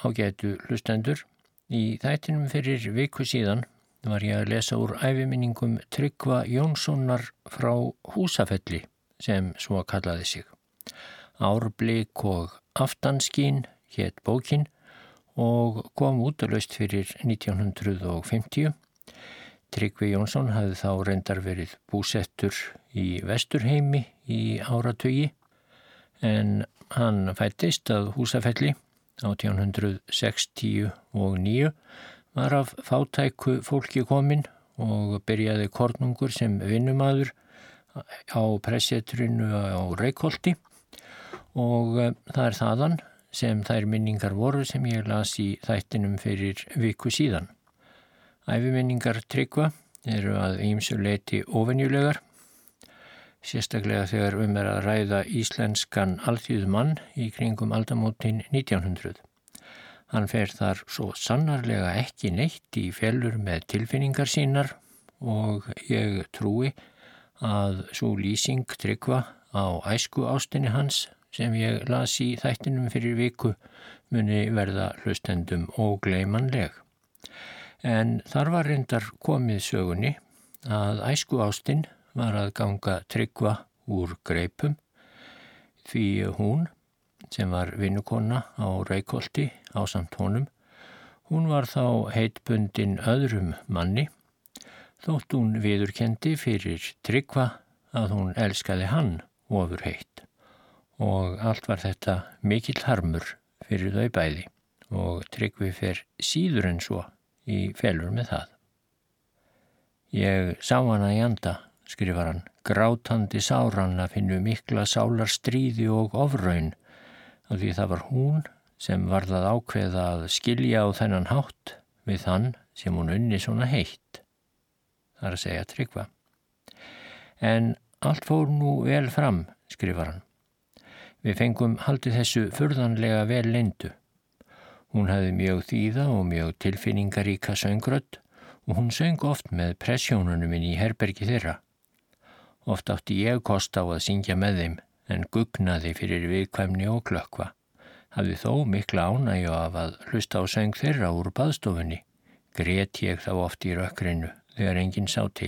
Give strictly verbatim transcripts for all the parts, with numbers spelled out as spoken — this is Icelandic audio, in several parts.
ágætu hlustendur. Í þættinum fyrir viku síðan var ég að lesa úr æviminningum Tryggva Jónssonar frá Húsafelli sem svo kallaði sig. Árblik og aftanskín hét bókin og kom útalaust fyrir nítján hundruð fimmtíu. Tryggvi Jónsson hafði þá reyndar verið búsettur í Vesturheimi í áratugi en hann fæddist að Húsafelli átján hundruð sextíu og níu, var af fátæku fólki kominn og byrjaði kornungur sem vinnumaður á pressetrinu á Reykholti og það er þaðan sem þær minningar voru sem ég las í þættinum fyrir viku síðan. Æviminningar Tryggva eru að ýmsu leyti óvenjulegar, sérstaklega þegar um er að ræða íslenskan alþýðumann í kringum aldamótin nítján hundruð. Hann fer þar svo sannarlega ekki neitt í felur með tilfinningar sínar og ég trúi að sú lýsing Tryggva á æsku ástinni hans sem ég las í þættinum fyrir viku muni verða hlustendum ógleymanleg. En þar var reyndar komið sögunni að æsku ástin var að ganga Tryggva úr greipum því hún, sem var vinnukona á Reykholti ásamt honum, hún var þá heitbundin öðrum manni, þótt hún viðurkenndi fyrir Tryggva að hún elskaði hann ofurheitt. Og allt var þetta mikill harmur fyrir þau bæði og Tryggvi fer síður en svo í felur með það. Ég sá hana í anda, skrifar hann, grátandi sáran að finnu mikla sálar stríði og ofraun, af því það var hún sem varð að ákveða að skilja á þennan hátt við þann sem hún unni svona heitt. Það er að segja Tryggva. En allt fór nú vel fram, skrifar hann. Við fengum haldið þessu furðanlega vel leyndu. Hún hafði mjög þýða og mjög tilfinningaríka söngrödd og hún söng oft með pressjónunum inn í herbergi þeirra. Oft átti ég kost á að syngja með þeim en gugnaði fyrir viðkvæmni og klökkva. Hafði þó mikla ánægju af að hlusta á söng þeirra úr baðstofunni. Grét ég þá oft í rökkrinu þegar enginn sá til.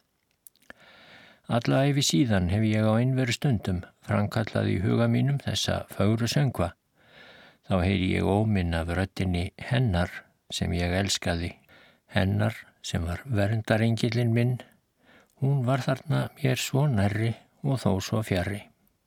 Alla ævi síðan hef ég á einveru stundum framkallað í huga mínum þessa fögru söngva. Þá heyri ég óminn af röddinni hennar sem ég elskaði, hennar sem var verndarengillinn minn. Hún var þarna mér svo nærri og þó svo fjarri.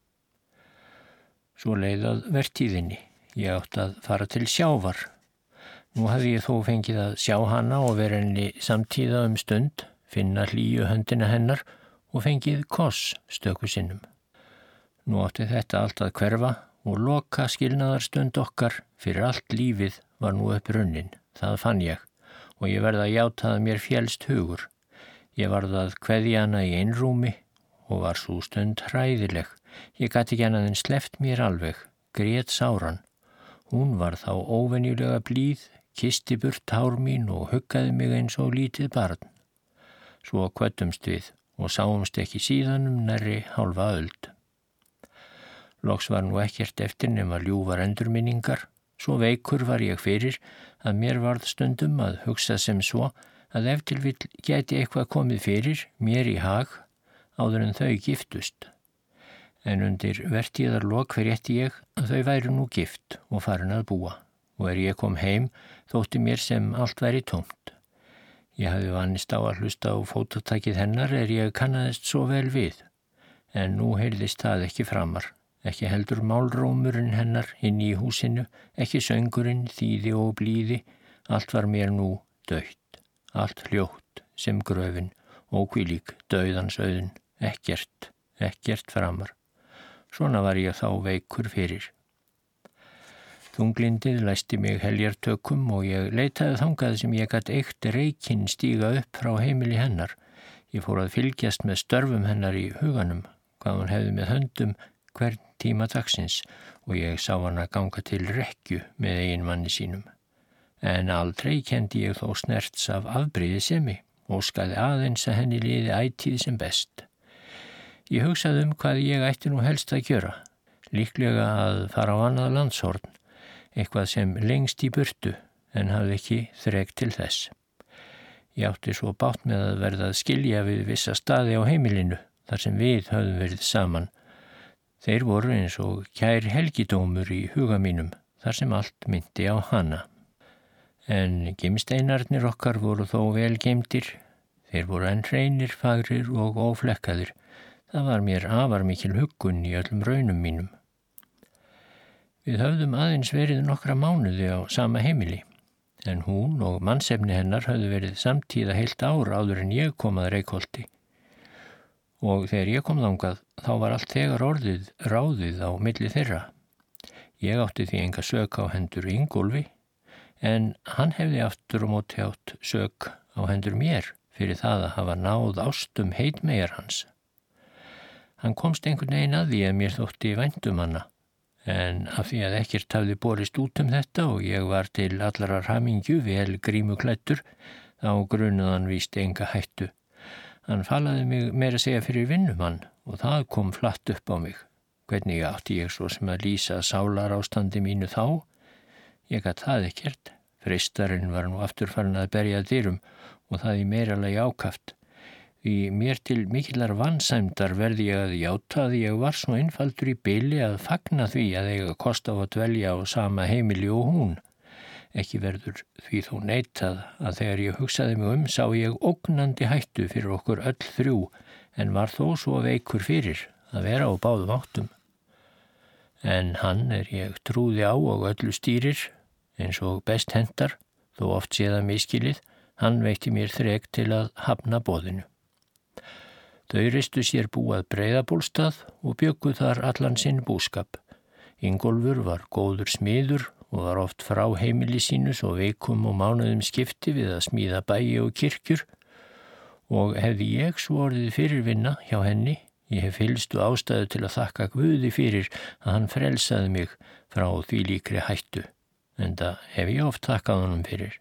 Svo leið að vertíðinni. Ég átti að fara til sjávar. Nú hafði ég þó fengið að sjá hana og vera henni samtíða um stund, finna hlýju höndina hennar og fengið koss stöku sinnum. Nú átti þetta allt að hverfa og loka skilnaðarstund okkar fyrir allt lífið var nú upp runnin. Það fann ég og ég verð að játa að mér félst hugur. Ég varð að kveðja hana í einrúmi og var svo stund hræðileg. Ég gat ekki annað en sleppt mér alveg, grét sáran. Hún var þá óvenjulega blíð, kisti burt hár mín og huggaði mig eins og lítið barn. Svo kvöddumst við og sáumst ekki síðan um nærri hálfa öld. Loks var nú ekkert eftir nema ljúfar endurminningar. Svo veikur var ég fyrir að mér varð stundum að hugsa sem svo að ef til vill gæti eitthvað komið fyrir mér í hag áður en þau giftust. En undir vertíðarlok frétti ég að þau væru nú gift og farin að búa og er ég kom heim þótti mér sem allt væri tómt. Ég hafði vanist á að hlusta á fótatakið hennar er ég kannaðist svo vel við, en nú heyrðist það ekki framar. Ekki heldur málrómurinn hennar inn í húsinu, ekki söngurinn, þýði og blíði, allt var mér nú dautt. Allt hljótt sem gröfin og hvílík dauðans auðn, ekkert, ekkert framar. Svona var ég þá veikur fyrir. Þunglindið læsti mig heljartökum og ég leitaði þangað sem ég gat eitt reykinn stíga upp frá heimili hennar. Ég fór að fylgjast með störfum hennar í huganum, hvað hún hefði með höndum hvern tíma dagsins og ég sá hana ganga til rekkju með eiginmanni sínum. En aldrei kendi ég þó snerts af afbrýðisemi og óskaði aðeins að henni liði ætíð sem best. Ég hugsaði um hvað ég ætti nú helst að gjöra, líklega að fara á annað landshorn, eitthvað sem lengst í burtu en hafði ekki þrek til þess. Ég átti svo bátt með að verða að skilja við vissa staði á heimilinu þar sem við höfðum verið saman. Þeir voru eins og kær helgidómur í huga mínum þar sem allt myndi á hana. En gimsteinarnir okkar voru þó vel geymdir. Þeir voru enn hreinir, fagrir og óflekkaðir. Það var mér afar mikil huggun í öllum raunum mínum. Við höfðum aðeins verið nokkra mánuði á sama heimili, en hún og mannsefni hennar höfðu verið samtíða heilt ár áður en ég kom að Reykholti. Og þegar ég kom þangað, þá var allt þegar orðið ráðið á milli þeirra. Ég átti því enga sök á hendur Ingólfi, en hann hefði aftur og móti átt sök á hendur mér fyrir það að hafa náð ástum heitmeyjar hans. Hann komst einhvern veginn að því að mér þótti vænt um hana, en af því að ekkert hafði borist út um þetta og ég var til allarar hamingju vel grímuklæddur, þá grunaði hann víst enga hættu. Hann falaði mig meira að segja fyrir vinnumann og það kom flatt upp á mig. Hvernig átti ég svo sem að lýsa sálarástandi mínu þá? Ég gat það ekkert. Freistarinn var nú aftur farin að berja dyrum og það í meiralagi ákaft. Því mér til mikillar vansæmdar verði ég að játa að ég var svo einfaldur í bili að fagna því að eiga kost á að dvelja á sama heimili og hún. Ekki verður því þó neitað að þegar ég hugsaði mig um sá ég ógnandi hættu fyrir okkur öll þrjú en var þó svo veikur fyrir að vera á báðum áttum. En hann er ég trúði á og öllu stýrir eins og best hentar, þó oft séða miskilið, hann veitti mér þrek til að hafna boðinu. Þau reistu sér búað Breiðabólstað og bjöggu þar allan sinn búskap. Ingólfur var góður smiður og var oft frá heimili sínu svo veikum og mánuðum skipti við að smíða bæi og kirkjur og hefði ég svo orðið fyrirvinna hjá henni, ég hef fylstu ástæðu til að þakka Guði fyrir að hann frelsaði mig frá því líkri hættu, enda hef ég oft þakkað honum fyrir.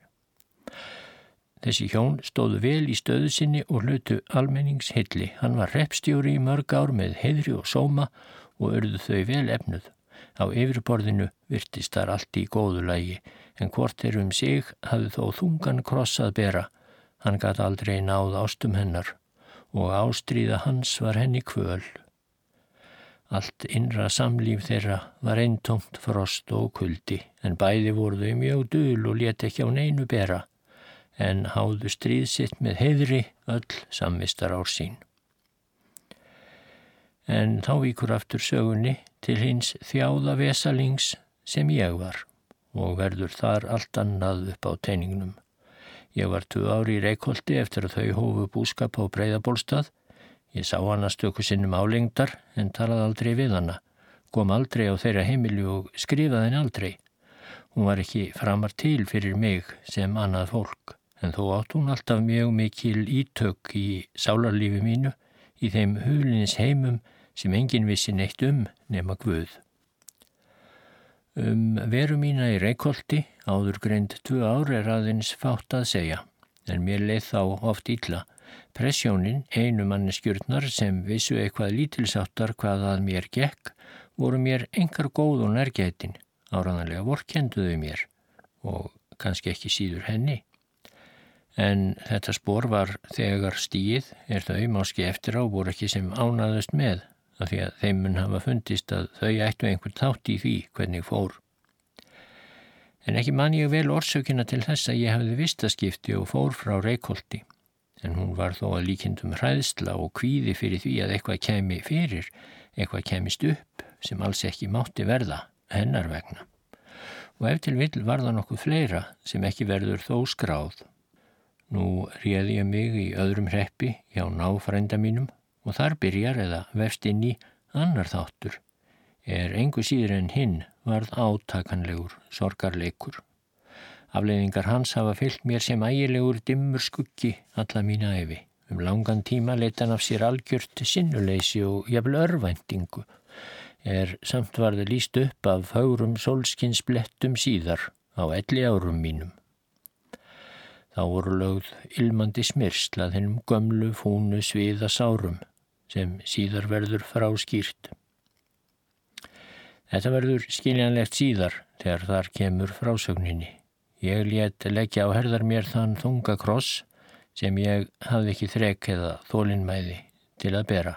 Þessi hjón stóðu vel í stöðu sinni og hlutu almenningshylli. Hann var hreppstjóri í mörg ár með heiðri og sóma og urðu þau vel efnuð. Á yfirborðinu virtist þar allt í góðu lagi, en hvort þeir um sig hafði þó þungan kross að bera. Hann gat aldrei náð ástum hennar og ástríða hans var henni kvöl. Allt innra samlíf þeirra var eintómt frost og kuldi, en bæði voru þau mjög dul og lét ekki á neinu bera. En háðu stríð sitt með heiðri öll samvistar ár sín. En þá víkur aftur sögunni til hins þjáða vesalings sem ég var og verður þar allt annað upp á teiningnum. Ég var tvö ár í Reykholti eftir að þau hófu búskap á Breiðabólstað. Ég sá hana stöku sinnum álengdar en talaði aldrei við hana, kom aldrei á þeirra heimili og skrifaði henni aldrei. Hún var ekki framar til fyrir mig sem annað fólk. En þó átt hún alltaf mjög mikil ítök í sálarlífi mínu, í þeim hulins heimum sem enginn vissi neitt um nema Guð. Um veru mína í Reykholti, áður greind tvö ár er aðeins fátt að segja, en mér leið þá oft illa. Pressjónin, einu manneskjurnar sem vissu eitthvað lítilsáttar hvað að mér gekk, voru mér engar góð og nærgætin, áraðanlega vorkenduðu mér og kannski ekki síður henni. En þetta spor var þegar stigið er þau máski eftir á voru ekki sem ánaðust með af því að þeim mun hafa fundist að þau ættu einhvern þátt í því hvernig fór. En ekki man ég vel orsökina til þess að ég hafði vistaskipti og fór frá Reykholti, en hún var þó að líkindum hræðsla og kvíði fyrir því að eitthvað kæmi fyrir, eitthvað kæmist upp sem alls ekki mátti verða hennar vegna. Og ef til vill var það nokkuð fleira sem ekki verður þó skráð. Nú réði ég mig í öðrum hreppi hjá náfrænda mínum og þar byrjar eða vefst inn í annar þáttur, er engu síður en hinn varð átakanlegur sorgarleikur. Afleiðingar hans hafa fylgt mér sem ægilegur dimmur skuggi alla mína ævi. Um langan tíma leit hann af sér algjört sinnuleysi og jafnvel örvæntingu, er samt varði lýst upp af fögrum sólskinsblettum síðar á elli árum mínum. Þá voru lögð ilmandi smyrsl að hennum gömlu fúnu sviða sárum sem síðar verður fráskýrt. Þetta verður skiljanlegt síðar þegar þar kemur frásögninni. Ég lét leggja á herðar mér þann þunga kross sem ég hafði ekki þrek eða þolinmæði til að bera.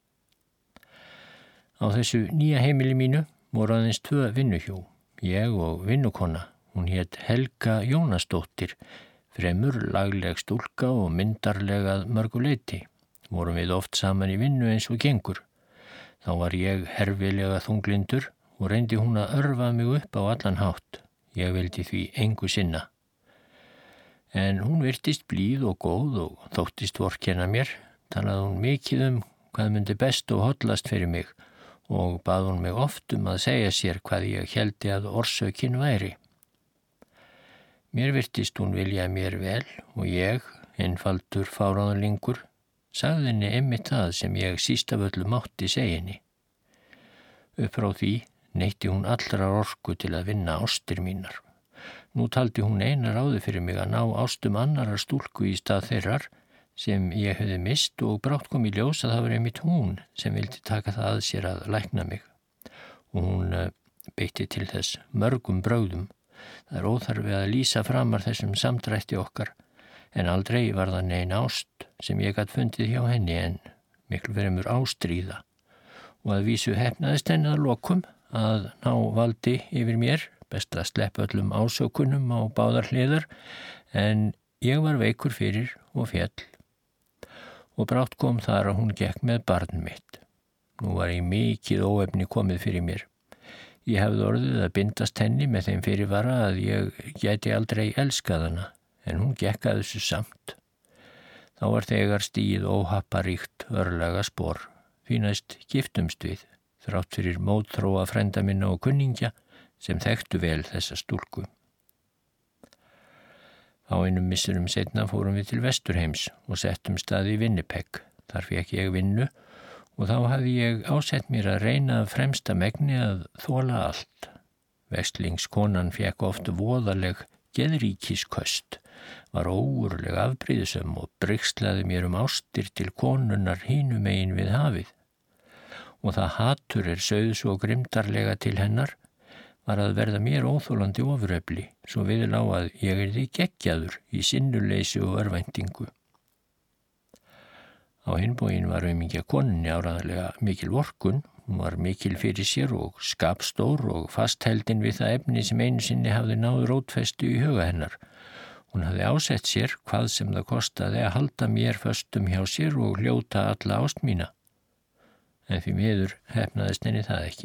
Á þessu nýja heimili mínu voru aðeins tvö vinnuhjú, ég og vinnukona. Hún hét Helga Jónasdóttir, fremur lagleg stúlka og myndarlegað mörgu leyti. Vorum við oft saman í vinnu eins og gengur. Þá var ég herfilega þunglindur og reyndi hún að örfa mig upp á allan hátt. Ég vildi því engu sinna. En hún virtist blíð og góð og þóttist vorkenna mér, talaði hún mikið um hvað myndi best og hollast fyrir mig og bað hún mig oft um að segja sér hvað ég héldi að orsökin væri. Mér virtist hún vilja mér vel og ég, einfaldur fáráðlingur, sagði henni einmitt það sem ég síst af öllu mátti segja henni. Upp frá því neytti hún allrar orku til að vinna ástir mínar. Nú taldi hún eina ráði fyrir mig að ná ástum annarar stúlku í stað þeirrar sem ég hefði mist og brátt kom í ljós að það var einmitt hún sem vildi taka það að sér að lækna mig. Og hún beitti til þess mörgum brögðum. Það er óþarfi að lýsa framar þessum samdrætti okkar, en aldrei var það nein ást sem ég gat fundið hjá henni en miklu fremur ástríða. Og að vísu hefnaðist henni að lokum að ná valdi yfir mér, best að sleppa öllum ásökunum á báðar hliðar, en ég var veikur fyrir og féll. Og brátt kom þar að hún gekk með barn mitt. Nú var ég mikið óefni komið fyrir mér. Ég hefði orðið að bindast henni með þeim fyrirvara að ég gæti aldrei elskað hana, en hún gekk að þessu samt. Þá var þegar stigið óhapparíkt örlaga spor, því næst giftumst við, þrátt fyrir mótþróa frænda minna og kunningja sem þekktu vel þessa stúlku. Á einum misserum seinna fórum við til Vesturheims og settum stað í Winnipeg. Þar fékk ég vinnu og þá hafði ég ásett mér að reyna af fremsta megni að þola allt. Vestlingskonan fékk oft voðaleg geðríkisköst, var óurleg afbrýðisöm og brigslaði mér um ástir til konunnar hinum megin við hafið. Og það hatur er sögð svo grimdarlega til hennar var að verða mér óþólandi ofurefli, svo við lá að ég yrði geggjaður í sinnuleysi og örvæntingu. Á hinn bóginn var aumingja konunni áreiðanlega mikil vorkunn, hún var mikil fyrir sér og skapstór og fastheldin við það efni sem einu sinni hafði náð rótfestu í huga hennar. Hún hafði ásett sér hvað sem það kostaði að halda mér föstum hjá sér og hljóta alla ást mína. En því miður hefnaðist henni það ekki.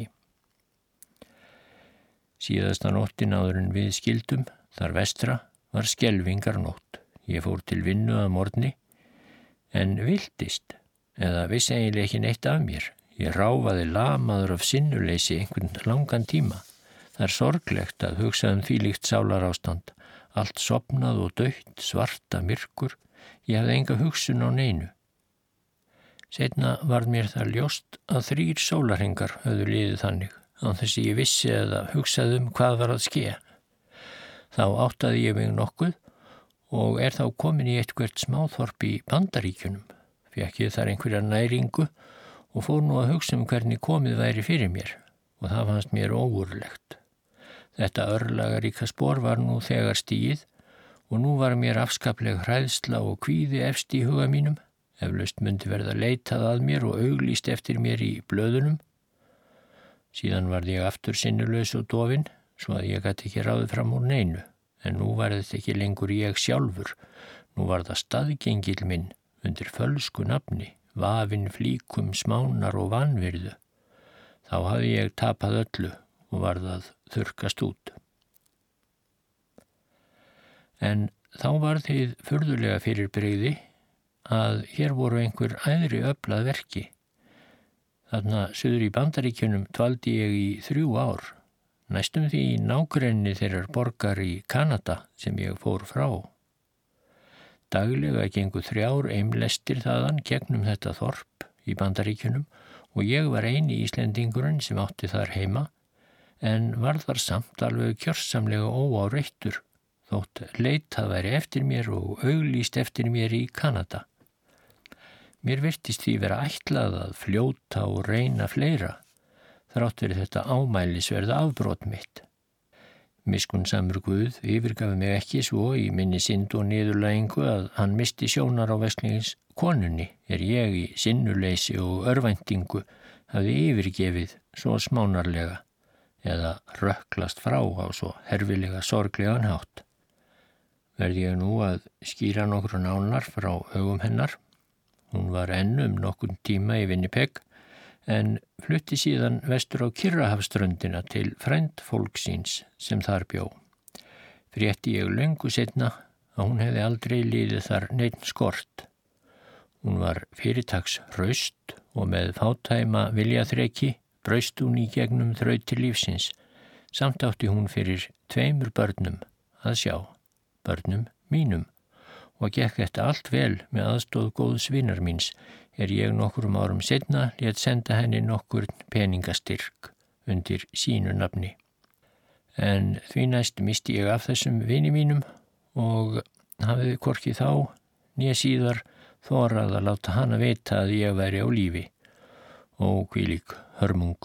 Síðasta nóttin áður en við skildum, þar vestra, var skelfingarnótt. Ég fór til vinnu að morgni, en viltist, eða vissi eiginlega ekki neitt af mér. Ég ráfaði lamaður af sinnuleysi einhvern langan tíma. Það er sorglegt að hugsa um þvílíkt sálarástand. Allt sofnað og dautt, svarta myrkur. Ég hafði enga hugsun á neinu. Seinna varð mér það ljóst að þrír sólarhringar höfðu liðið þannig, án þess að ég vissi eða hugsaði um hvað var að ske. Þá áttaði ég mig nokkuð og er þá komin í eitthvert smáþorp í Bandaríkjunum. Fékk ég þar einhverja næringu og fór nú að hugsa um hvernig komið væri fyrir mér og það fannst mér ógurlegt. Þetta örlagaríka spor var nú þegar stigið og nú var mér afskapleg hræðsla og kvíði efst í huga mínum. Eflaust myndi verða leitað að mér og auglýst eftir mér í blöðunum. Síðan varð ég aftur sinnulaus og dofinn, svo að ég gat ekki ráðið fram úr neinu. En nú var þetta ekki lengur ég sjálfur. Nú var það staðgengil minn undir fölsku nafni, vafinn flíkum smánar og vanvirðu. Þá hafði ég tapað öllu og varð að þurrkast út. En þá var þið furðulega fyrirbrigði að hér voru einhver æðri öfl að verki. Þarna suður í Bandaríkjunum dvaldi ég í þrjú ár, næstum því í nágrenni þeirrar borgar í Kanada sem ég fór frá. Daglega gengu þrjár eimlestir þaðan gegnum þetta þorp í Bandaríkjunum og ég var eini Íslendingurinn sem átti þar heima, en var þar samt alveg kjörsamlega óáreittur, þótt leitað væri eftir mér og auglýst eftir mér í Kanada. Mér virtist því vera ætlað að fljóta og reyna fleira. þrátt fyrir þetta ámælisverða afbrot mitt. Miskunnsamur Guð yfirgafi mig ekki svo í minni synd og niðurlægingu að hann misti sjónar á veslings konunni er ég í sinnuleysi og örvæntingu hafði yfirgefið svo smánarlega eða rökklast frá á svo herfilega sorglegan hátt. Verði ég nú að skýra nokkru nánar frá augum hennar. Hún var enn um nokkurn tíma í Winnipeg en flutti síðan vestur á Kyrrahafsströndina til frændfólksins sem þar bjó. Frétti ég löngu seinna að hún hefði aldrei liðið þar neinn skort. Hún var fyrirtaks hraust og með fátæma viljaþreki braust hún í gegnum þrautir lífsins. Samt átti hún fyrir tveimur börnum að sjá, börnum mínum, og gekk þetta allt vel með aðstóð góðs vinar míns er ég nokkrum árum seinna lét senda henni nokkur peningastyrk undir sínu nafni. En því næst misti ég af þessum vini mínum og hafði hvorki þá né síðar þorað að láta hana vita að ég væri á lífi og hvílík hörmung.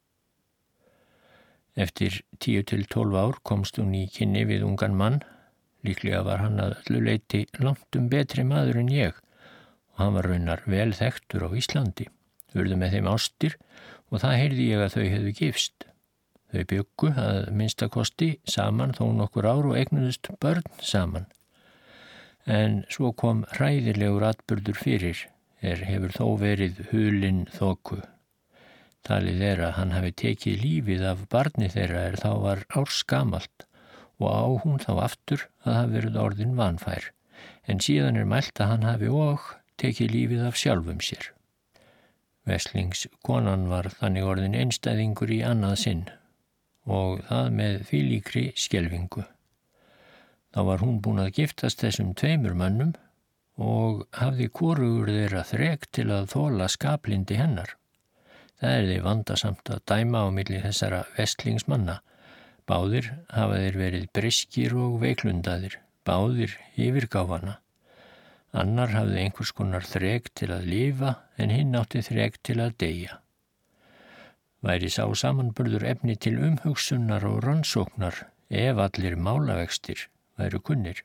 Eftir tíu til tólf ár komst hún í kynni við ungan mann. Líklega var hann að öllu leyti langt um betri maður en ég og hann var raunar vel þekktur á Íslandi. Urðu með þeim ástir og það heyrði ég að þau hefðu gifst. Þau bjuggu að minnsta kosti saman þó nokkur ár og eignuðust börn saman. En svo kom hræðilegur atburður fyrir er hefur þó verið hulinn þoku. Talið er að hann hafi tekið lífið af barni þeirra er þá var ársgamalt og á hún þá aftur að hafi verið orðin vanfær, en síðan er mælt að hann hafi og tekið lífið af sjálfum sér. Veslingskonan var þannig orðin einstæðingur í annað sinn og það með þvílíkri skelfingu. Þá var hún búin að giftast þessum tveimur mönnum og hafði hvorugur þeirra þrek til að þola skaplindi hennar. Það er því vandasamt að dæma á milli þessara veslingsmanna. Báðir hafa þeir verið briskir og veiklundaðir, báðir yfirgáfana. Annar hafði einhvers konar þrek til að lifa en hinn átti þrek til að deyja. Væri sá samanburður efni til umhugsunar og rannsóknar ef allir málavextir væru kunnir.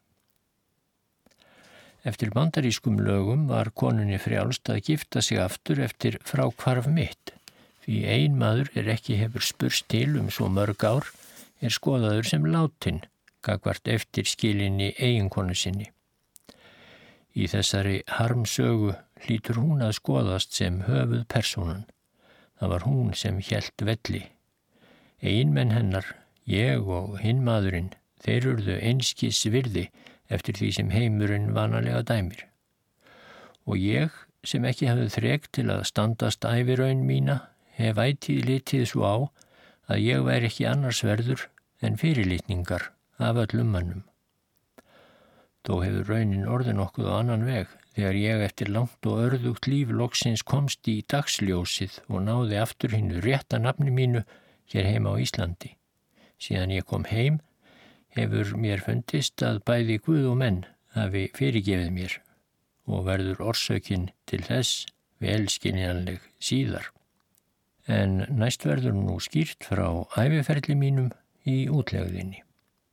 Eftir bandarískum lögum var konunni frjálst að gifta sig aftur eftir fráhvarf mitt, því ein maður er ekki hefur spurst til um svo mörg ár er skoðaður sem látin, gagnvart eftir skilinni eiginkonu sinni. Í þessari harmsögu hlýtur hún að skoðast sem höfuð persónan. Það var hún sem hélt velli. Eiginmenn hennar, ég og hinn maðurinn, þeir urðu einskis virði eftir því sem heimurinn vanalega dæmir. Og ég, sem ekki hafði þrek til að standast æviraun mína, hef ætíð litið svo á að ég væri ekki annars verður en fyrirlitningar af öllum mönnum. Þó hefur raunin orðið nokkuð á annan veg þegar ég eftir langt og örðugt líf loksins komst í dagsljósið og náði aftur hinnu rétta nafni mínu hér heima á Íslandi. Síðan ég kom heim hefur mér fundist að bæði Guð og menn hafi fyrirgefið mér og verður orsökin til þess velskiljanleg síðar. En næst verður nú skýrt frá æviferli mínum í útlegðinni.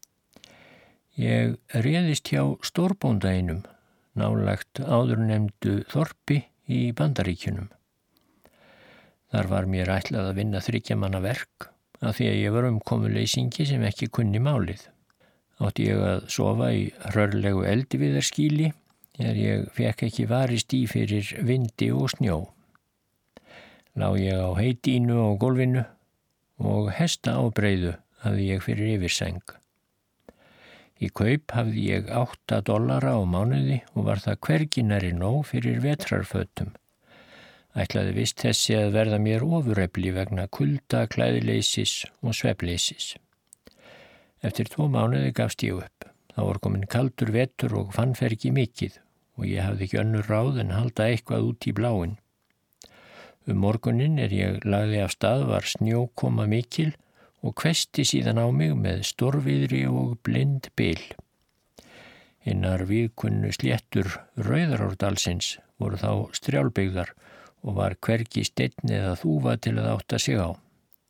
Ég réðist hjá stórbónda einum, nálægt áðurnefndu þorpi í Bandaríkjunum. Þar var mér ætlað að vinna þriggja manna verk af því að ég var umkomuleysingi sem ekki kunni málið. Átti ég að sofa í hrörlegu eldiviðarskýli er ég fekk ekki varist í fyrir vindi og snjó. Lá ég á heitínu á gólfinu og hesta ábreiðu hafði ég fyrir yfirsæng. Í kaup hafði ég átta dollara á mánuði og var það hvergi nærri nóg fyrir vetrarfötum. Ætlaði vist þessi að verða mér ofurefli vegna kulda, klæðleysis og svefnleysis. Eftir tvo mánuði gafst ég upp. Þá var komin kaldur vetur og fann fergi mikið og ég hafði ekki önnur ráð en halda eitthvað út í bláin. Um morguninn er ég lagði af stað var snjókoma mikil og hvessti síðan á mig með stórviðri og blind bil. Hinnar víðkunnu sléttur Rauðarárdalsins voru þá strjálbyggðar og var hvergi steinn eða þúfa til að átta sig á.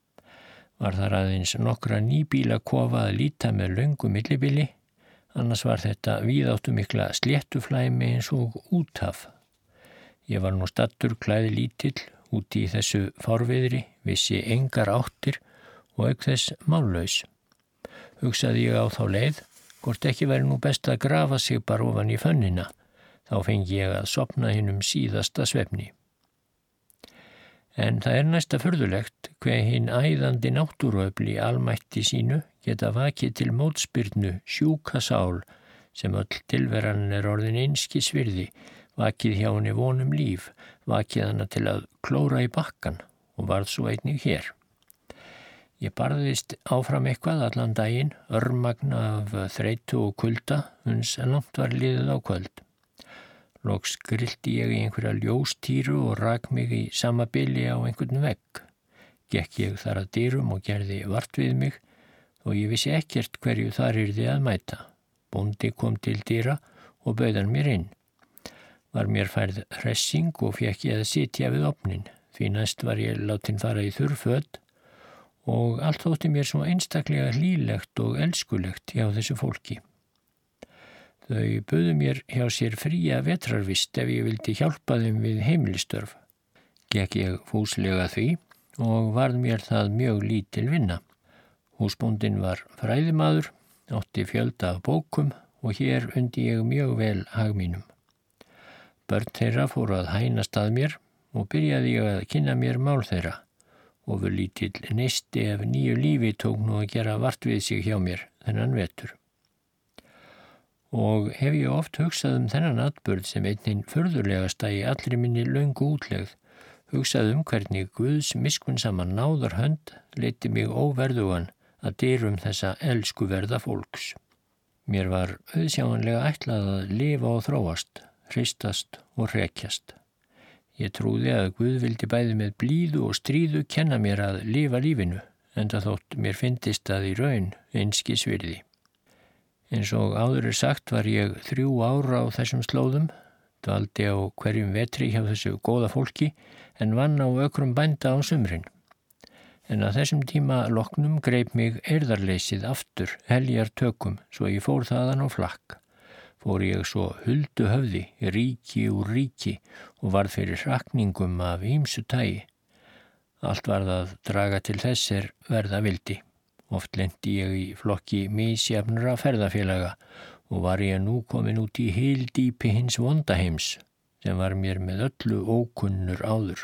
Var þar aðeins nokkra nýbíla kofa að líta með löngu millibili, annars var þetta víðáttumikla sléttuflæmi eins og úthaf. Ég var nú stattur klæði lítill úti í þessu fárviðri, vissi engar áttir og auk þess mállaus. Hugsaði ég á þá leið, hvort ekki væri nú best að grafa sig bara ofan í fönnina, þá fengi ég að sofna hinum síðasta svefni. En það er næsta furðulegt hve hinn æðandi náttúruöfl í almætti sínu geta vakið til mótspyrnu sjúka sál sem öll tilveran er orðin einskis virði, vakið hjá henni vonum líf, vakið hana til að klóra í bakkan og varð svo einnig hér. Ég barðist áfram eitthvað allan daginn, örmagna af þreytu og kulda, uns langt var liðið á kvöld. Loks grillti ég í einhverja ljóstýru og rak mig í sama bili á einhvern vegg. Gekk ég þar að dyrum og gerði vart við mig, og ég vissi ekkert hverju þar yrði að mæta. Bóndi kom til dyra og bauð hann mér inn. Var mér færð hressing og fékk ég að sitja við ofnin, því næst var ég látin fara í þurrföt, og allt þótti mér svo einstaklega hlýlegt og elskulegt hjá þessu fólki. Þau buðu mér hjá sér fría vetrarvist ef ég vildi hjálpa þeim við heimilistörf. Gekk ég fúslega því og varð mér það mjög lítil vinna. Húsbóndinn var fræðimaður, átti fjölda af bókum og hér undi ég mjög vel hag mínum. Börn þeirra fóru að hænast að mér og byrjaði ég að kynna mér mál þeirra. Ofur lítill neisti ef nýju lífi tók nú að gera vart við sig hjá mér þennan vetur. Og hef ég oft hugsað um þennan atburð sem einnig furðurlegasta í allri minni löngu útlegð, hugsað um hvernig Guðs miskunnsama náðarhönd leiddi mig óverðugan að dyrum þessa elskuverða fólks. Mér var auðsjáanlega ætlað að lifa og þróast, hristast og hrekjast. Ég trúði að Guð vildi bæði með blíðu og stríðu kenna mér að lifa lífinu, enda þótt mér fyndist að í raun einskis virði. Eins og áður er sagt var ég þrjú ára á þessum slóðum, dvaldi á hverjum vetri hjá þessu góða fólki en vann á ökrum bænda á sumrin. En að þessum tíma loknum greip mig eirðarleysið aftur heljar tökum svo ég fór þaðan á flakk. Fór ég svo huldu höfði, ríki úr ríki og varð fyrir hrakningum af ýmsu tagi. Allt varð að draga til þess er verða vildi. Oft lenti ég í flokki misjafnra ferðafélaga og var ég nú komin út í hyldýpi hins vondaheims sem var mér með öllu ókunnur áður.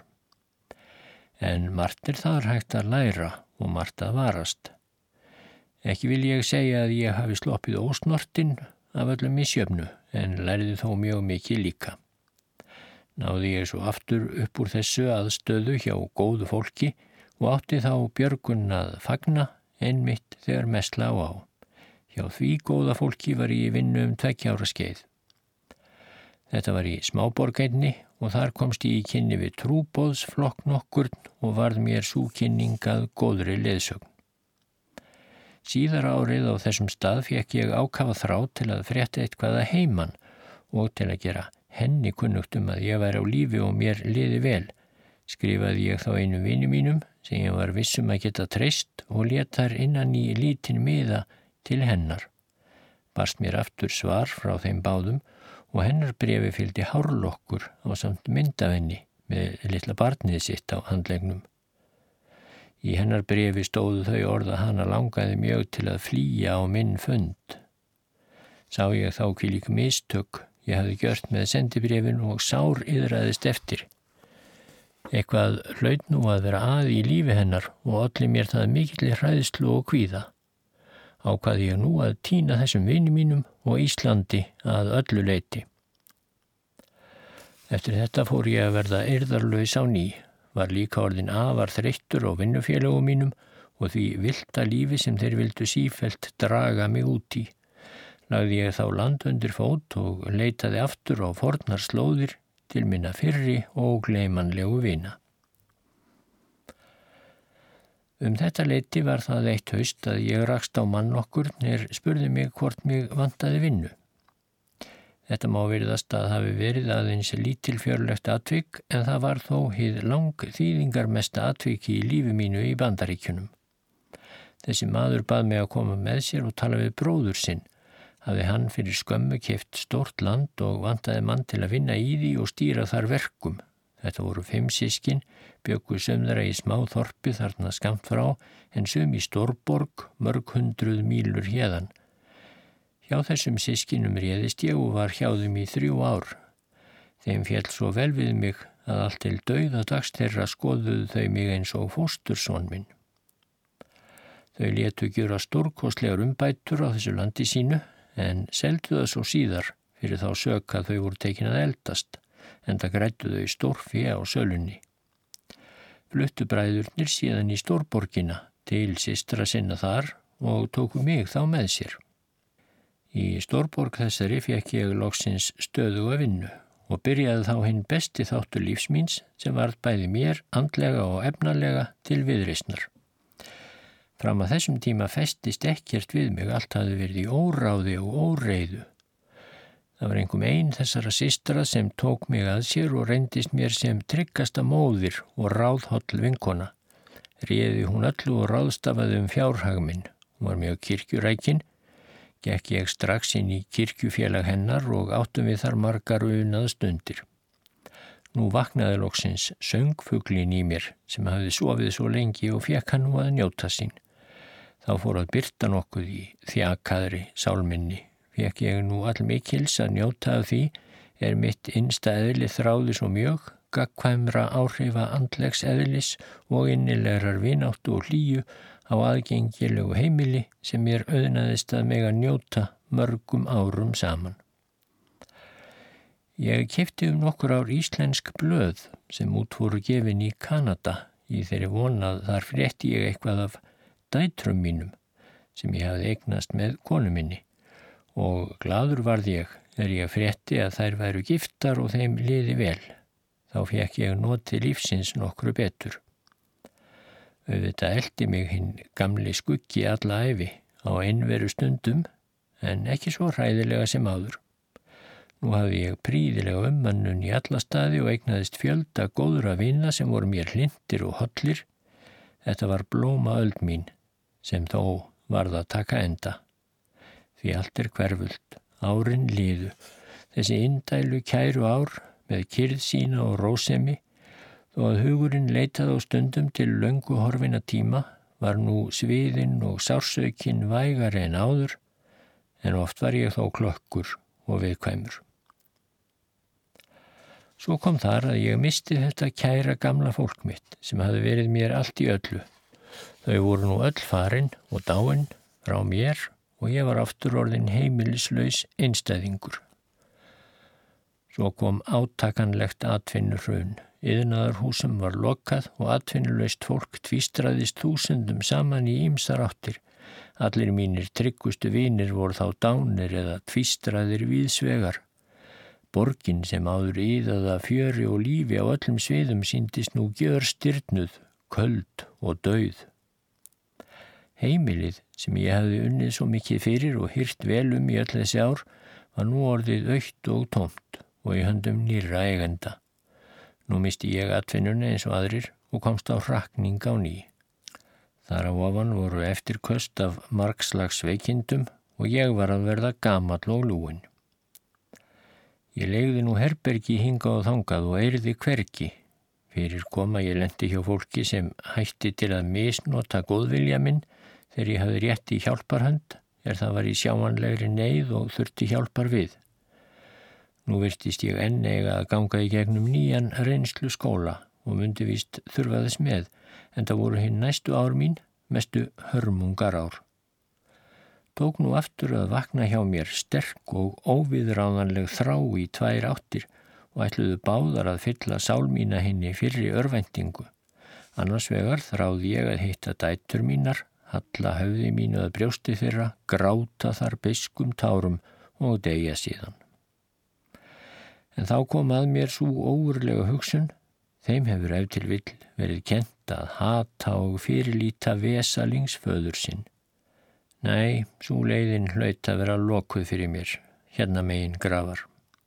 En margt er þar hægt að læra og margt að varast. Ekki vil ég segja að ég hafi sloppið ósnortinn af öllum misjöfnu, en lærði þó mjög mikið líka. Náði ég svo aftur upp úr þessu aðstöðu hjá góðu fólki og átti þá björgun að fagna einmitt þegar mest lá á. Hjá því góða fólki var ég í vinnu um tveggja ára skeið. Þetta var í smáborg einni og þar komst ég í kynni við trúboðsflokk nokkurn og varð mér sú kynning að góðri leiðsögn. Síðar árið á þessum stað fékk ég ákafa þrá til að frétta eitthvað að heiman og til að gera henni kunnugt um að ég væri á lífi og mér liði vel. Skrifaði ég þá einu vini mínum sem ég var vissum að geta treyst og lét þar innan í lítinn miða til hennar. Barst mér aftur svar frá þeim báðum og hennar bréfi fylgdi hárlokkur á samt mynd af henni með litla barnið sitt á handleggnum. Í hennar bréfi stóðu þau orð að hana langaði mjög til að flýja á minn fund. Sá ég þá hvílík mistök ég hafði gjört með sendibréfinu og sár iðraðist eftir. Eitthvað hlaut nú að vera að í lífi hennar og olli mér það mikilli hræðslu og kvíða. Ákvaði ég nú að týna þessum vini mínum og Íslandi að öllu leyti. Eftir þetta fór ég að verða eirðarlaus á ný. Var líka orðin afar þreyttur á vinnufélögum mínum og því villta lífi sem þeir vildu sífellt draga mig út í. Lagði ég þá land undir fót og leitaði aftur á fornar slóðir til minna fyrri og gleymanlegu vina. Um þetta leyti var það eitt haust að ég rakst á mann okkur er spurði mig hvort mig vantaði vinnu. Þetta má virðast að hafi verið aðeins lítilfjörlegt atvik en það var þó hið lang þýðingarmesta atviki í lífi mínu í Bandaríkjunum. Þessi maður bað mig að koma með sér og tala við bróður sinn. Hafði hann fyrir skömmu keypt stórt land og vantaði mann til að vinna í því og stýra þar verkum. Þetta voru fimm systkin, bjuggu sum þeirra í smá þorpi þarna skammt frá, en sum í stórborg, mörg hundruð mílur héðan. Hjá þessum systkinum réðist ég og var hjá þeim í þrjú ár. Þeim féll svo vel við mig að allt til dauðadags þeirra skoðuðu þau mig eins og fósturson minn. Þau létu gjöra stórkostlegar umbætur á þessu landi sínu, en seldu það svo síðar fyrir þá sök að þau voru tekin að eldast, enda græddu þau stórfé á sölunni. Fluttu bræðurnir síðan í stórborgina til systra sinna þar og tóku mig þá með sér. Í stórborg þessari fékk ég loksins stöðuga vinnu og byrjaði þá hinn besti þáttur lífs míns sem varð bæði mér andlega og efnalega til viðreisnar. Fram að þessum tíma festist ekkert við mig, allt hafði verið í óráði og óreiðu. Það var einhver ein þessara systra sem tók mig að sér og reyndist mér sem tryggasta móðir og ráðholl vinkona. Réði hún öllu og ráðstafaði um fjárhag minn. Hún var mjög kirkjurækin. Gekk ég strax inn í kirkjufélag hennar og áttum við þar margar unað stundir. Nú vaknaði loksins söngfuglin í mér sem hafði sofið svo lengi og fékk hann nú að njóta sín. Þá fór að birta nokkuð í þjakaðri sálminni. Fékk ég nú allmikils að njóta af því er mitt innsta eðli þráði svo mjög, gagnkvæmra áhrifa andlegs eðlis og innilegrar vináttu og hlýju á aðgengilegu heimili sem mér auðnaðist að mega njóta mörgum árum saman. Ég keypti um nokkur ár íslensk blöð sem út voru gefin í Kanada í þeirri von að þar frétti ég eitthvað af dætrum mínum sem ég hafði eignast með konu minni og glaður varð ég þegar ég frétti að þær væru giftar og þeim liði vel. Þá fékk ég notið lífsins nokkru betur. Auðvitað eldi mig hinn gamli skuggi alla ævi á einveru stundum en ekki svo hræðilega sem áður. Nú hafði ég prýðilega ummannun í alla staði og eignaðist fjölda góðra vina sem voru mér hlindir og hollir. Þetta var blómaöld mín sem þó varð að taka enda. Því allt er hverfult, árin liðu. Þessi indælu kæru ár með kyrrð sína og rósemi, þó að hugurinn leitaði á stundum til löngu horfina tíma, var nú sviðinn og sársaukin vægari en áður, en oft var ég þó klökkur og viðkvæmur. Svo kom þar að ég misti þetta kæra gamla fólk mitt sem hafði verið mér allt í öllu. Þau voru nú öll farin og dáin frá mér og ég var aftur orðin heimilislaus einstæðingur. Svo kom átakanlegt atvinnuhrun. Iðnaðarhúsum var lokað og atvinnulaust fólk tvístraðist þúsundum saman í ýmsar áttir. Allir mínir tryggustu vinir voru þá dánir eða tvístraðir víðsvegar. Borgin sem áður iðaði af fjöri og lífi á öllum sviðum sýndist nú gjörstirnuð, köld og dauð. Heimilið sem ég hafði unnið svo mikið fyrir og hirt vel um í öll þessi ár var nú orðið autt og tómt og í höndum nýrra eigenda. Nú misti ég atvinnuna eins og aðrir og komst á hrakning á ný. Þar á ofan voru eftirköst af margslags veikindum og ég var að verða gamall og lúinn. Ég leigði nú herbergi hingað og þangað og eyrði hvergi. Fyrir koma ég lenti hjá fólki sem hætti til að misnota góðvilja minn þegar ég hafði rétt í hjálparhönd, er það var í sjáanlegri neyð og þurfti hjálpar við. Nú virtist ég enn eiga að ganga í gegnum nýjan reynslu skóla og mundi víst þurfa þess með, en það voru hinn næstu ár mín mestu hörmungar ár. Tók nú aftur að vakna hjá mér sterk og óviðráðanleg þrá í tvær áttir og ætluðu báðar að fylla sál mína hinni fyrri örvæntingu. Annars vegar þráði ég að hitta dætur mínar, halla höfði mínu að brjósti þeirra, gráta þar beiskum tárum og deyja síðan. En þá kom að mér svo ógurlega hugsun, þeim hefur ef til vill verið kennt að hata og fyrirlíta vesalingsföður sinn. Nei, svo leiðin hlaut að vera lokuð fyrir mér, hérna megin grafar.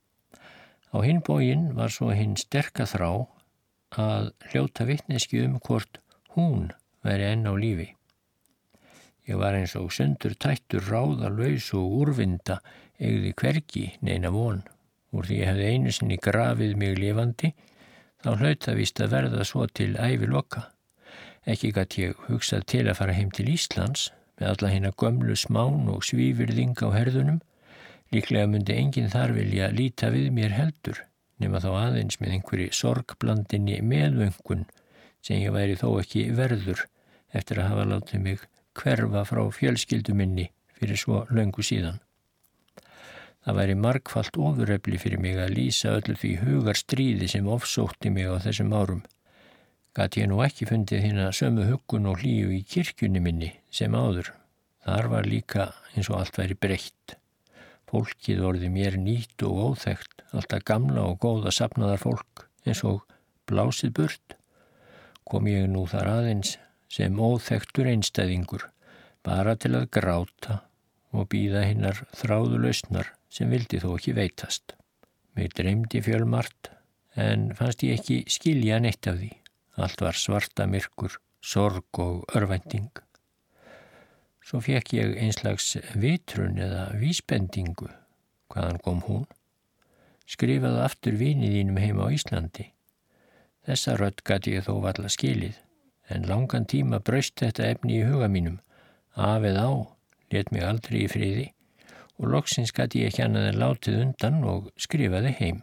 Á hinn bóginn var svo hinn sterka þrá að hljóta vitneski um hvort hún væri enn á lífi. Ég var eins og sundur tættur ráðalaus og úrvinda, eigði hvergi neina von. Úr því ég hefði einu sinni grafið mig lifandi, þá hlaut það víst að verða svo til æviloka. Ekki gat ég hugsað til að fara heim til Íslands með alla hina gömlu smán og svívirðing á herðunum. Líklega myndi enginn þar vilja líta við mér heldur, nema þá aðeins með einhverji sorgblandinni meðvöngun sem ég væri þó ekki verður eftir að hafa látið mig hverfa frá fjölskyldu minni fyrir svo löngu síðan. Það væri margfalt ofurefli fyrir mig að lýsa öllu því hugarstríði sem ofsótti mig á þessum árum. Gat ég nú ekki fundið hina sömu huggun og hlýju í kirkjunni minni sem áður. Þar var líka eins og allt væri breytt. Fólkið orði mér nýtt og óþekkt, alltaf gamla og góða safnaðar fólk, eins og blásið burt. Kom ég nú þar aðeins sem óþekktur einstæðingur, bara til að gráta og bíða hinnar þráðu lausnar sem vildi þó ekki veitast. Mig dreymdi fjölmargt, en fannst ég ekki skilja neitt af því. Allt var svarta myrkur, sorg og örvænting. Svo fekk ég einslags vitrun eða vísbendingu. Hvaðan kom hún? Skrifaðu aftur vini þínum heima á Íslandi. Þessa rödd gat ég þó varla skilið, en langan tíma braust þetta efni í huga mínum. Af eða á, lét mig aldrei í friði, og loksins gat ég ekki annað en látið undan og skrifaði heim.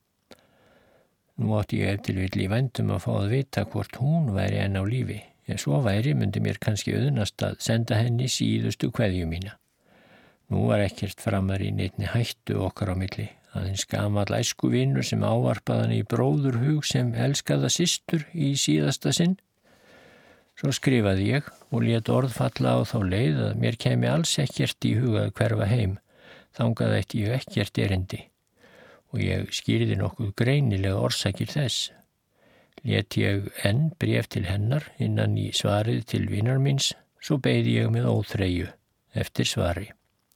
Nú átti ég ef til vill í vændum að fá að vita hvort hún væri enn á lífi. Ef svo væri myndi mér kannski auðnast að senda henni síðustu kveðju mína. Nú var ekkert framar í neinni hættu okkar á milli, aðeins gamall æskuvinur sem ávarpaði hann í bróðurhug sem elskaða systur í síðasta sinn. Svo skrifaði ég og lét orð falla á þá leið að mér kæmi alls ekkert í hugað hverfa heim, þangað ætti ég ekkert erindi, og ég skýrði nokkuð greinilega orsakir þess. Lét ég enn bréf til hennar innan í svarið til vinar míns, svo beið ég með óþreyju eftir svari.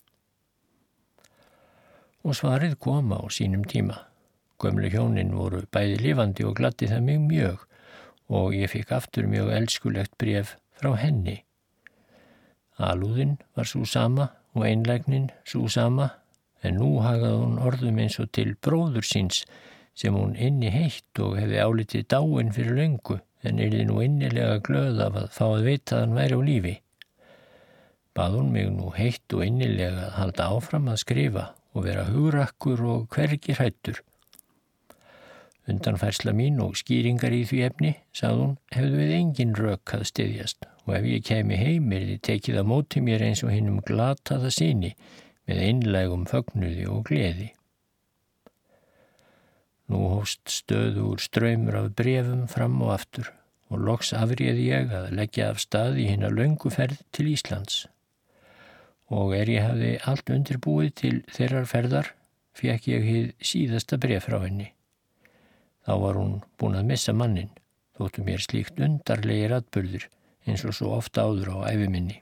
Og svarið kom á sínum tíma. Gömlu hjónin voru bæði lifandi og gladdi það mig mjög, og ég fikk aftur mjög elskulegt bréf frá henni. Alúðin var svo sama og einlægnin svo sama, en nú hagaði hún orðum eins og til bróður síns sem hún inni heitt og hefði álitið dáinn fyrir löngu, en yrði nú innilega glöð af að fá að vita að hann væri á lífi. Bað hún mig nú heitt og innilega að halda áfram að skrifa og vera hugrakkur og hvergi hræddur. Undanfærsla mín og skýringar í því efni, sagði hún, hefðu við engin rök að styðjast, og ef ég kæmi heim yrði tekið á móti mér eins og hinum glataða syni með einlægum fögnuði og gleði. Nú hófst stöðugur straumur af bréfum fram og aftur, og loks afréði ég að leggja af stað í hina löngu ferð til Íslands. Og er ég hafði allt undirbúið til þeirrar ferðar, fékk ég hið síðasta bréf frá henni. Þá var hún búin að missa mannin, þóttu mér slíkt undarlegir atburðir eins og svo ofta áður á ævi minni.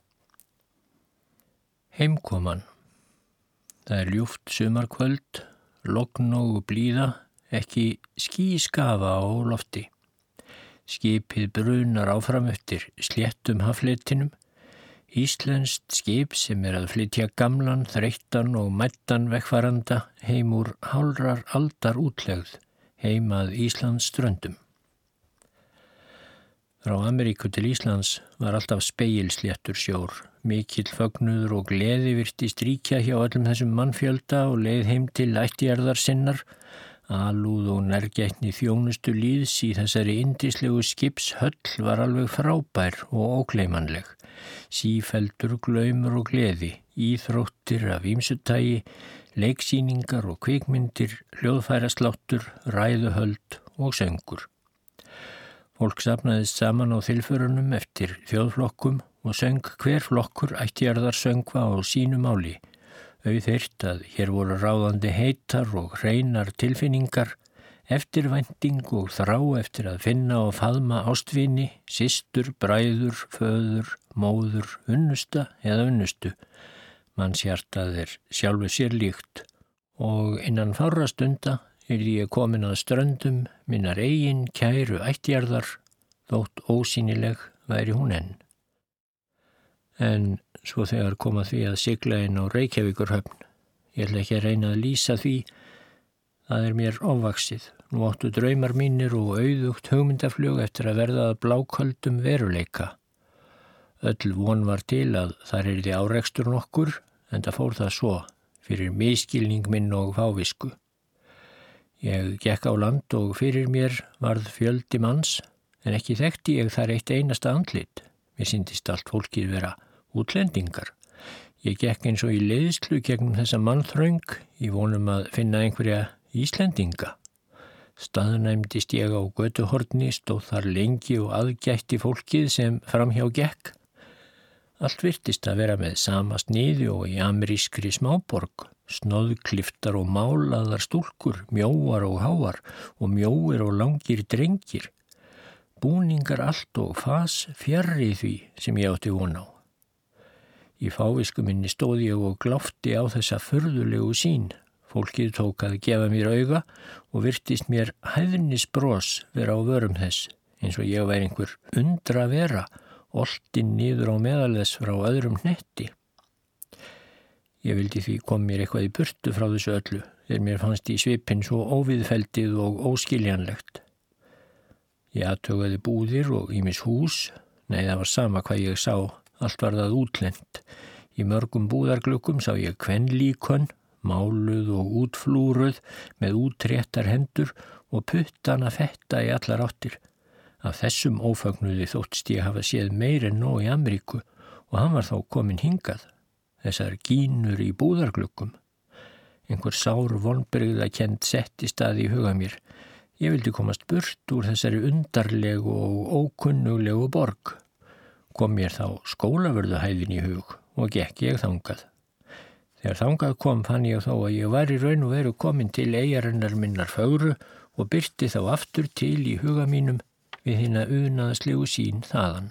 Heimkoman. Það er ljúft sumarkvöld, logn og blíða, ekki skýskafa á lofti. Skipið brunar áfram eftir sléttum hafletinum, íslenskt skip sem er að flytja gamlan, þreyttan og mættan veggfaranda heim úr hálfrar aldar útlegð, heim að Íslands ströndum. Frá Ameríku til Íslands var alltaf spegilsléttur sjór, mikill fögnuður og gleði virtist ríkja hjá öllum þessum mannfjölda og leið heim til ættjarðar sinnar, alúð og nærgætni þjónustu líðs í þessari yndislegu skipshöll var alveg frábær og ógleymanleg. Sífeldur glaumur og gleði, íþróttir af ýmsutagi, leiksýningar og kvikmyndir, hljóðfærasláttur, ræðuhöld og söngur. Fólk safnaðist saman á þilförunum eftir þjóðflokkum og söng hver flokkur ættjarðar söngva á sínu máli. Auðheyrt að hér voru ráðandi heitar og hreinar tilfinningar, eftirvænting og þrá eftir að finna og faðma ástvini, systur, bræður, föður, móður, unnusta eða unnustu. Mannshjartað er sjálfu sér líkt og innan fárra stunda yrði ég komin að ströndum minnar eigin kæru ættjarðar, þótt ósýnileg væri hún enn. En svo þegar kom að því að sigla inn á Reykjavíkurhöfn. Ég ætla ekki að reyna að lýsa því, það er mér ofvaxið. Nú áttu draumar mínir og auðugt hugmyndaflug eftir að verða að bláköldum veruleika. Öll von var til að þar yrði árekstur nokkur, en það fór það svo, fyrir miskilning minn og fávisku. Ég gekk á land og fyrir mér varð fjöldi manns, en ekki þekkti ég þar eitt einasta andlit. Mér sýndist allt fólkið vera útlendingar. Ég gekk eins og í leiðslu gegnum þessa mannþröng í vonum að finna einhverja Íslendinga. Staðnæmdist ég á götuhorni, stóð þar lengi og aðgætti fólkið sem framhjá gekk. Allt virtist að vera með sama sniði og í amerískri smáborg, snóðkliftar og málaðar stúlkur, mjóar og háar og mjóir og langir drengir. Búningar allt og fas fjarri því sem ég átti von á. Í fávisku minni stóð ég og gláfti á þessa furðulegu sýn. Fólkið tók að gefa mér auga og virtist mér hæðnisbros vera á vörum þess, eins og ég væri einhver undra vera, oltinn niður á meðal þess frá öðrum hnetti. Ég vildi því kom mér eitthvað í burtu frá þessu öllu, þegar mér fannst í svipinn svo óviðfeldið og óskiljanlegt. Ég athugaði búðir og ýmis hús, nei það var sama hvað ég sá, allt var það útlent. Í mörgum búðarglukkum sá ég kvenlíkönn, máluð og útflúruð með útréttar hendur og puttana fetta í allar áttir. Af þessum ófagnuði þóttist ég hafa séð meir en nóg í Ameríku og hann var þá kominn hingað, þessar gínur í búðarglukkum. Einhver sár vonbrigðakennd settist að í huga mér. Ég vildi komast burt úr þessari undarlegu og ókunnuglegu borg. Kom mér þá skólavörðuhæðin í hug og gekk ég þangað. Þegar þangað kom fann ég þó að ég var í raun og veru komin til eyjarinnar minnar fögru og byrti þá aftur til í huga mínum við hina unaðslegu sín þaðan.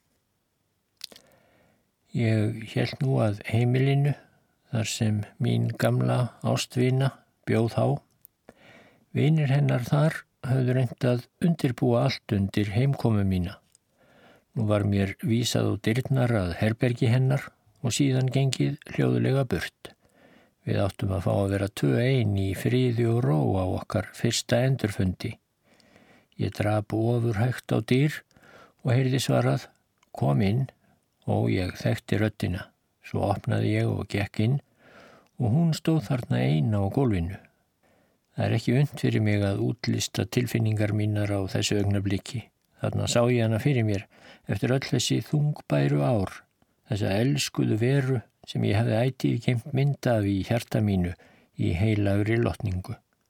Ég hélt nú að heimilinu, þar sem mín gamla ástvina bjóð á. Vinir hennar þar höfðu reynt að undirbúa allt undir heimkomu mína. Nú var mér vísað á dyrnar að herbergi hennar og síðan gengið hljóðlega burt. Við áttum að fá að vera tvö ein í friði og ró á okkar fyrsta endurfundi. Ég drap ofurhægt á dyr og heyrði svarað, kom inn, og ég þekkti röddina. Svo opnaði ég og gekk inn og hún stóð þarna ein á gólfinu. Það er ekki unnt fyrir mig að útlista tilfinningar mínar á þessu augnabliki. Þarna sá ég hana fyrir mér eftir öll þessi þungbæru ár, þessa elskuðu veru sem ég hefði ætíð geymt mynd af í hjarta mínu í heilagri lotningu.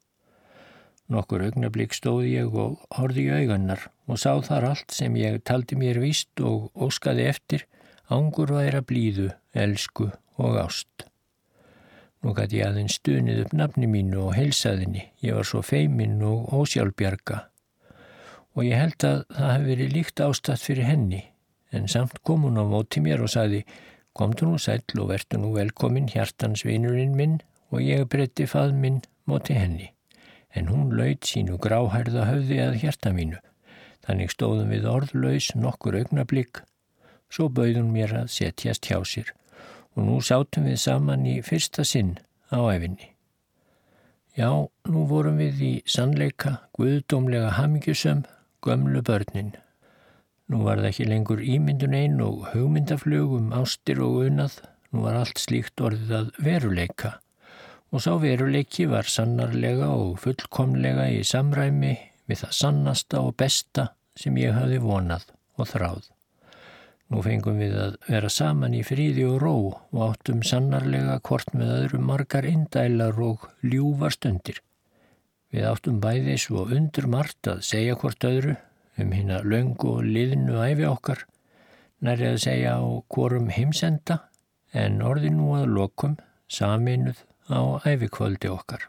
Nokkur augnablik stóð ég og horfði í augunnar og sá þar allt sem ég taldi mér víst og óskaði eftir, angurværa blíðu, elsku og ást. Nú gat ég aðeins stunið upp nafni mínu og heilsaðinni, ég var svo feiminn og ósjálfbjarga. Og ég held að það hefði verið líkt ástatt fyrir henni, en samt kom hún á móti mér og sagði, komdu nú sæll og vertu nú velkomin hjartans vinurinn minn, og ég breiddi faðm minn móti henni. En hún laut sínu gráhærða höfði að hjarta mínu. Þannig stóðum við orðlaus nokkur augnablik, svo bauð hún mér að setjast hjá sér og nú sátum við saman í fyrsta sinn á ævinni. Já, nú vorum við í sannleika, guðdómlega hamingjusöm, gömlu börnin. Nú var það ekki lengur ímyndun ein og hugmyndaflug um ástir og unað, nú var allt slíkt orðið að veruleika. Og sá veruleiki var sannarlega og fullkomlega í samræmi við það sannasta og besta sem ég hafði vonað og þráð. Nú fengum við að vera saman í friði og ró og áttum sannarlega hvort með öðrum margar indælar og ljúfar stundir. Við áttum bæði svo undur margt að segja hvort öðru um hina löngu og liðnu ævi okkar, nærri að segja á hvorum heimsenda, en orði nú að lokum sameinuð á ævikvöldi okkar.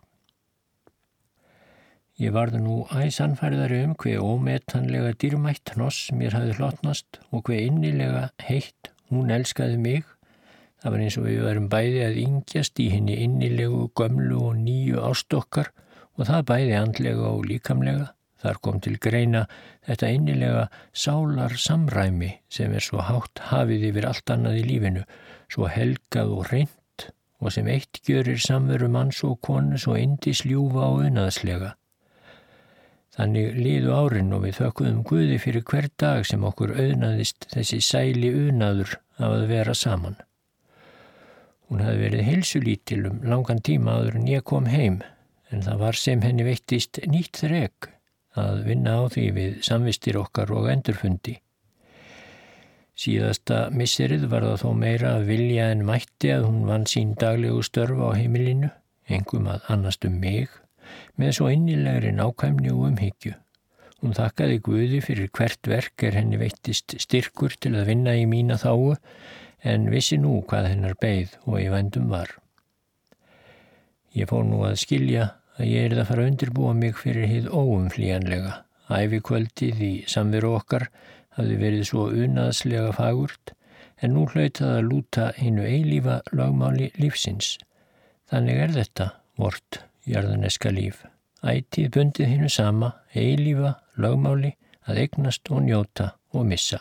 Ég varð nú æ sannfærðari um hve ómetanlega dýrmætt hnoss mér hafði hlotnast og hve innilega heitt hún elskaði mig. Það var eins og við varum bæði að yngjast í hinni innilegu, gömlu og nýju ást okkar og það bæði andlega og líkamlega. Þar kom til greina þetta innilega sálar samræmi sem er svo hátt hafið yfir allt annað í lífinu, svo helgað og hreint og sem eitt gjörir samveru manns og konu svo yndisljúfa og unaðslega. Þannig liðu árin og við þökkuðum Guði fyrir hver dag sem okkur auðnaðist þessi sæli unaður af að vera saman. Hún hafði verið heilsulítil um langan tíma áður en ég kom heim, en það var sem henni veittist nýtt þrek að vinna á því við samvistir okkar og endurfundi. Síðasta misserið var það þó meira að vilja en mætti að hún vann sín daglegu störf á heimilinu, einkum að annast um mig, með svo innilegri nákvæmni og umhyggju. Hún þakkaði Guði fyrir hvert verk er henni veittist styrkur til að vinna í mína þágu, en vissi nú hvað hennar beið og í vændum var. Ég fór nú að skilja að ég yrði að fara að undirbúa mig fyrir hið óumflýjanlega. Ævikvöldið í samveru okkar hafði verið svo unaðslega fagurt, en nú hlaut það að lúta hinu eilífa lögmáli lífsins. Þannig er þetta, vort jarðaneska líf. Ætíð bundið hinu sama, eilífa lögmáli að eignast og njóta og missa.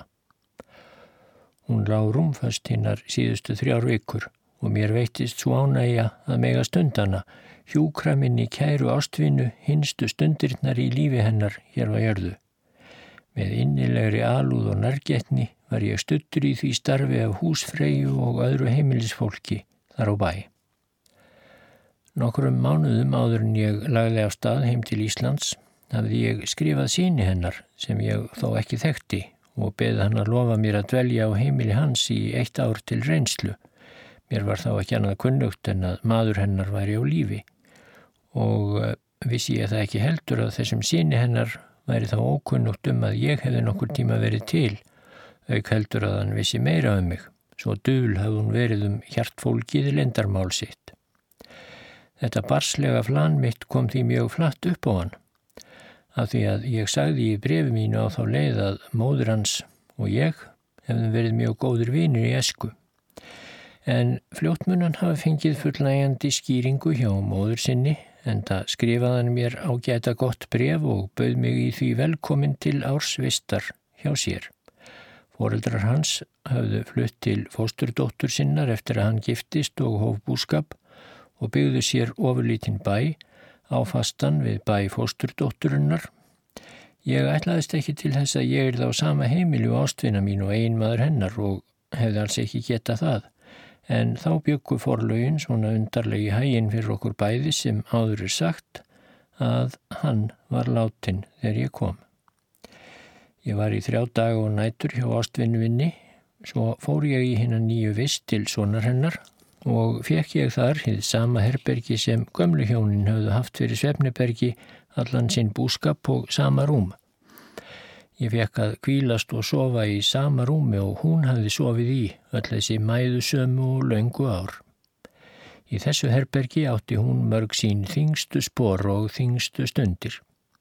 Hún lá rúmföst hinnar síðustu þrjár vikur og mér veittist svo ánægja að mega stundana, hjúkra minni kæru ástvinnu hinstu stundirnar í lífi hennar hér á jörðu. Með innilegri alúð og nærgætni var ég studdur í því starfi af húsfreyju og öðru heimilisfólki þar á bæ. Nokkrum mánuðum áður en ég lagði af stað heim til Íslands hafði ég skrifað syni hennar sem ég þó ekki þekkti og beðið hann að lofa mér að dvelja á heimili hans í eitt ár til reynslu. Mér var þá ekki annað kunnugt en að maður hennar væri á lífi og vissi ég það ekki heldur að þessum syni hennar væri þá ókunnugt um að ég hefði nokkur tíma verið til, auk heldur að hann vissi meira um mig, svo dul hafði hún verið um hjartfólkið leyndarmál sitt. Þetta barslega flan mitt kom því mjög flatt upp á hann, af því að ég sagði í bréfi mínu á þá leið að móður hans og ég hefðum verið mjög góðir vinir í æsku. En fljótmunan hafi fengið fullnægjandi skýringu hjá móður sinni, enda skrifaði hann mér ágæta gott bréf og bauð mig í því velkomin til ársvistar hjá sér. Foreldrar hans hafðu flutt til fósturdóttur sinnar eftir að hann giftist og hóf búskap og byggðu sér ofurlítinn bæ á fastan við bæ fósturdótturinnar. Ég ætlaðist ekki til þess að ég yrði á sama heimili og ástvina mín og eiginmaður hennar og hefði alls ekki getað það, en þá bjuggu forlögin svona undarlegi hæginn fyrir okkur bæði sem áður er sagt að hann var látin þegar ég kom. Ég var í þrjá daga og nætur hjá ástvinu minni, svo fór ég í hina nýju vist til sonar hennar og fekk ég þar hið sama herbergi sem gömlu hjónin höfðu haft fyrir svefnibergi allan sinn búskap og sama rúm. Ég fekk að hvílast og sofa í sama rúmi og hún hafði sofið í öll þessi mæðusömu og löngu ár. Í þessu herbergi átti hún mörg sín þyngstu spor og þyngstu stundir.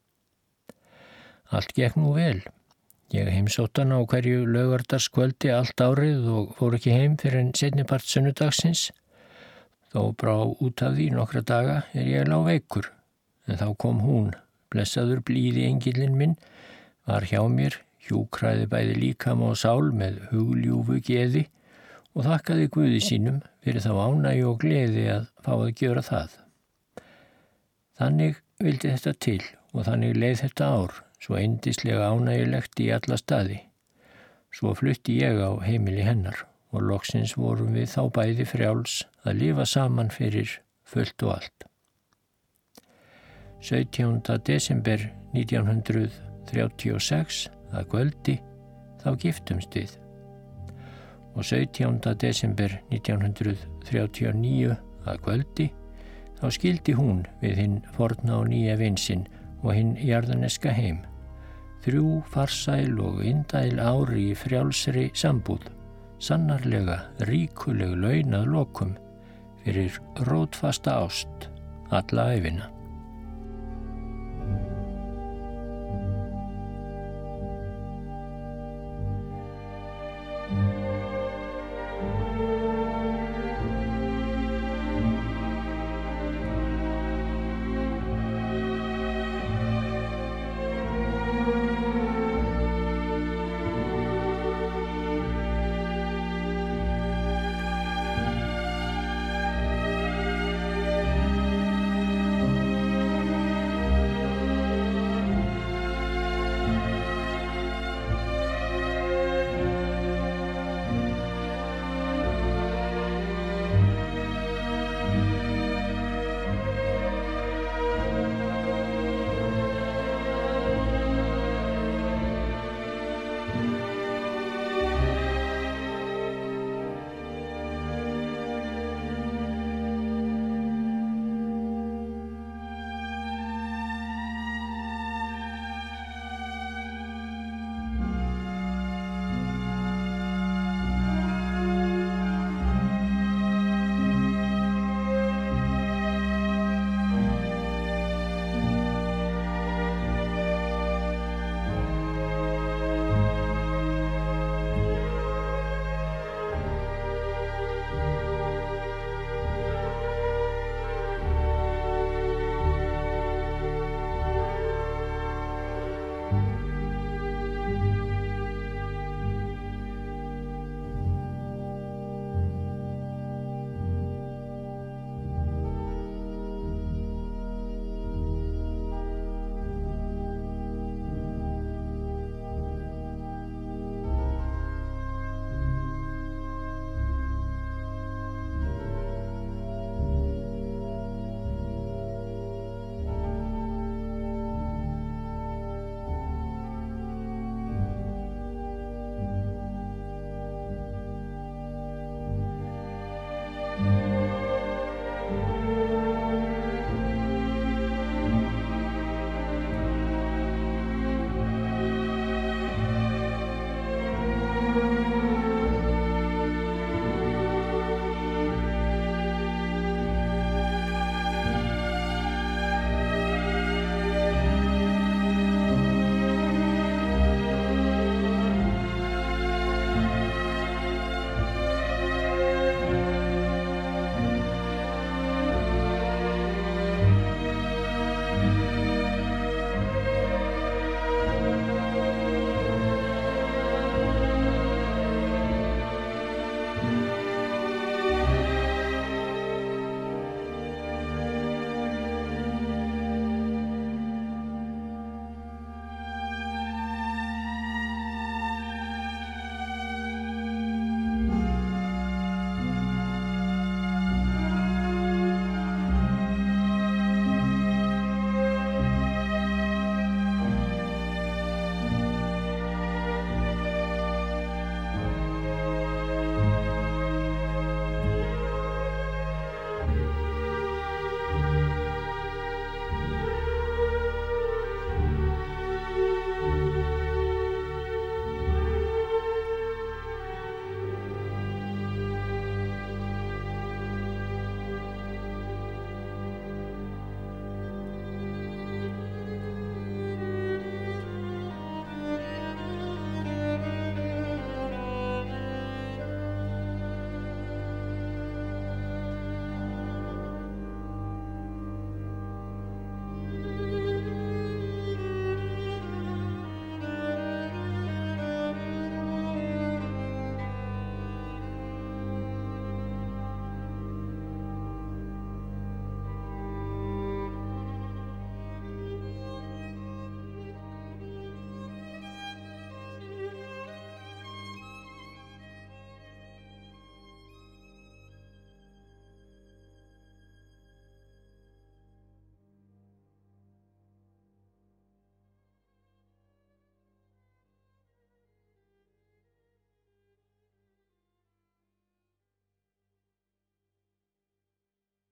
Allt gekk nú vel. Ég heimsótti hana á hverju laugardagskvöldi allt árið og fór ekki heim fyrir en seinnipart sunnudagsins. Þó brá út af því nokkra daga er ég lá veikur, en þá kom hún, blessaður blíði engillinn minn, var hjá mér, hjúkraði bæði líkama og sál með hugljúfu geði og þakkaði Guði sínum fyrir þá ánægju og gleði að fá að gjöra það. Þannig vildi þetta til og þannig leið þetta ár, svo yndislega ánægjulegt í alla staði. Svo flutti ég á heimili hennar og loksins vorum við þá bæði frjáls að lifa saman fyrir fullt og allt. sautjánda desember nítján hundruð þrjátíu og sex að kvöldi þá giftumst við og sautjánda desember nítján hundruð þrjátíu og níu að kvöldi þá skildi hún við hinn forna og nýja vin sinn og hinn jarðaneska heim. Þrjú farsæl og indæl ári í frjálsri sambúð, sannarlega ríkuleg laun að lokum fyrir rótfasta ást alla ævina.